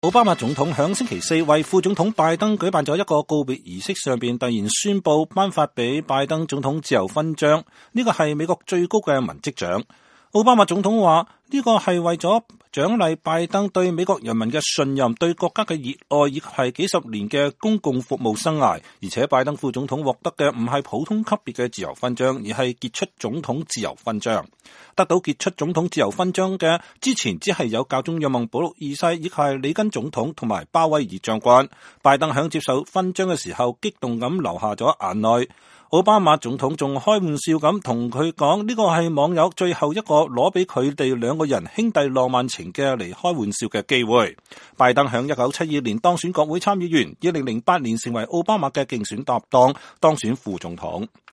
奧巴馬總統響星期四為副總統拜登舉辦咗一個告別儀式，上邊突然宣布頒發俾拜登總統自由勳章，呢個係美國最高嘅文職獎。奧巴馬總統話呢個係為咗獎勵拜登對美國人民嘅信任、對國家嘅熱愛，以及係幾十年嘅公共服務生涯。而且拜登副總統獲得嘅唔係普通級別嘅自由勳章，而係傑出總統自由勳章。得到傑出總統自由勳章嘅之前只係有教宗若望保祿二世，以及係里根總統同埋鮑威爾將軍。拜登響接受勳章嘅時候激動咁流下咗眼淚。奧巴馬總統仲開玩笑咁同佢講，呢個係網友最後一個攞俾佢哋兩個人兄弟浪漫情嘅嚟開玩笑嘅機會。拜登響1972年當選國會參議員，2008年成為奧巴馬嘅競選搭檔，當選副總統。